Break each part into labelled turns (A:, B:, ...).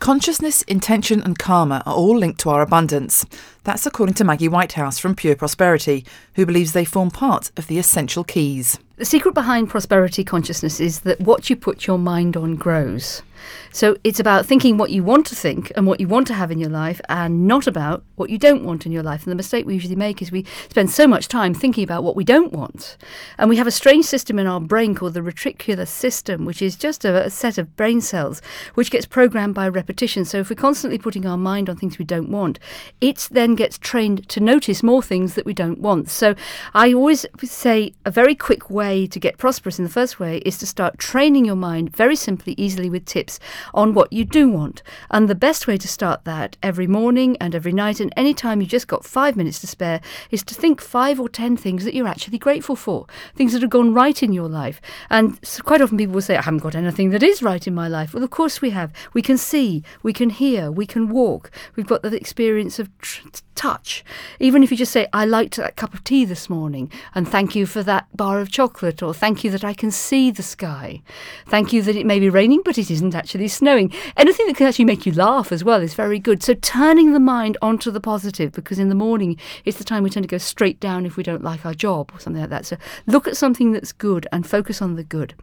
A: Consciousness, intention and karma are all linked to our abundance. That's according to Maggie Whitehouse from Pure Prosperity, who believes they form part of the essential keys.
B: The secret behind prosperity consciousness is that what you put your mind on grows. So it's about thinking what you want to think and what you want to have in your life, and not about what you don't want in your life. And the mistake we usually make is we spend so much time thinking about what we don't want. And we have a strange system in our brain called the reticular system, which is just a set of brain cells which gets programmed by repetition. So if we're constantly putting our mind on things we don't want, it then gets trained to notice more things that we don't want. So I always say a very quick way to get prosperous in the first way is to start training your mind very simply, easily with tips on what you do want. And the best way to start that every morning and every night and any time you've just got 5 minutes to spare is to think 5 or 10 things that you're actually grateful for, things that have gone right in your life. And so quite often people will say, I haven't got anything that is right in my life. Well, of course we have. We can see, we can hear, we can walk. We've got the experience of touch. Even if you just say, I liked that cup of tea this morning, and thank you for that bar of chocolate, or thank you that I can see the sky. Thank you that it may be raining, but it isn't actually snowing. Anything that can actually make you laugh as well is very good. So turning the mind onto the positive, because in the morning it's the time we tend to go straight down if we don't like our job or something like that. So look at something that's good and focus on the good.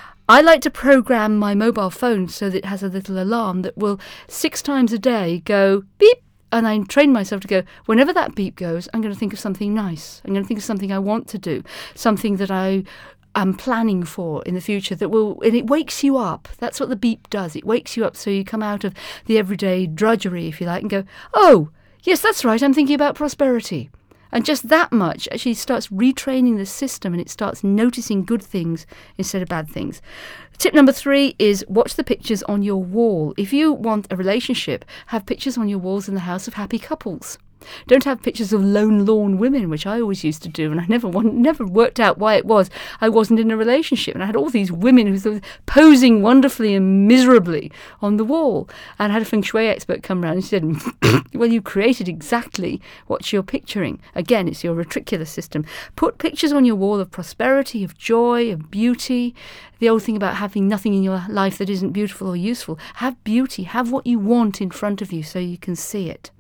B: I like to program my mobile phone so that it has a little alarm that will 6 times a day go beep. And I train myself to go, whenever that beep goes, I'm going to think of something nice. I'm going to think of something I want to do, something that I'm planning for in the future that will, and it wakes you up. That's what the beep does. It wakes you up so you come out of the everyday drudgery, if you like, and go, oh, yes, that's right, I'm thinking about prosperity. And just that much actually starts retraining the system, and it starts noticing good things instead of bad things. Tip number 3 is watch the pictures on your wall. If you want a relationship, have pictures on your walls in the house of happy couples. Don't have pictures of lone lorn women, which I always used to do, and I never worked out why it was I wasn't in a relationship. And I had all these women who were posing wonderfully and miserably on the wall. And I had a feng shui expert come around and she said, well, you created exactly what you're picturing. Again, it's your reticular system. Put pictures on your wall of prosperity, of joy, of beauty. The old thing about having nothing in your life that isn't beautiful or useful. Have beauty. Have what you want in front of you so you can see it.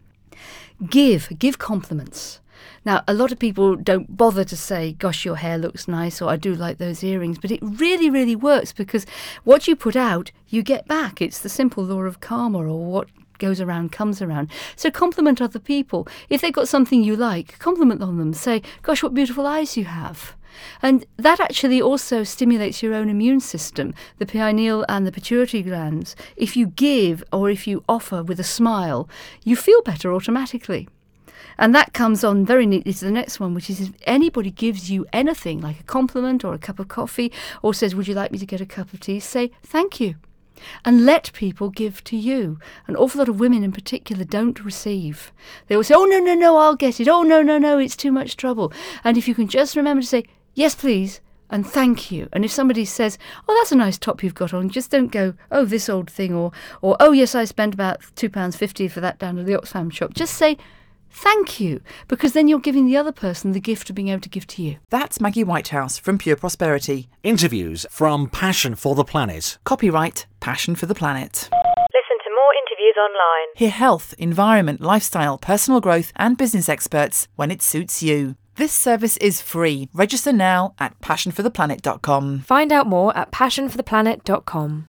B: Give compliments. Now, a lot of people don't bother to say, gosh, your hair looks nice, or I do like those earrings, but it really, really works because what you put out, you get back. It's the simple law of karma, or what goes around comes around. So compliment other people. If they've got something you like, compliment on them. Say, gosh, what beautiful eyes you have. And that actually also stimulates your own immune system, the pineal and the pituitary glands. If you give or if you offer with a smile, you feel better automatically. And that comes on very neatly to the next one, which is if anybody gives you anything, like a compliment or a cup of coffee, or says, would you like me to get a cup of tea? Say, thank you. And let people give to you. An awful lot of women in particular don't receive. They will say, oh, no, I'll get it. Oh, no, it's too much trouble. And if you can just remember to say, yes, please, and thank you. And if somebody says, oh, that's a nice top you've got on, just don't go, oh, this old thing, or oh, yes, I spent about £2.50 for that down at the Oxfam shop. Just say, thank you, because then you're giving the other person the gift of being able to give to you.
A: That's Maggie Whitehouse from Pure Prosperity.
C: Interviews from Passion for the Planet.
A: Copyright Passion for the Planet.
D: Listen to more interviews online.
A: Hear health, environment, lifestyle, personal growth and business experts when it suits you. This service is free. Register now at passionfortheplanet.com.
E: Find out more at passionfortheplanet.com.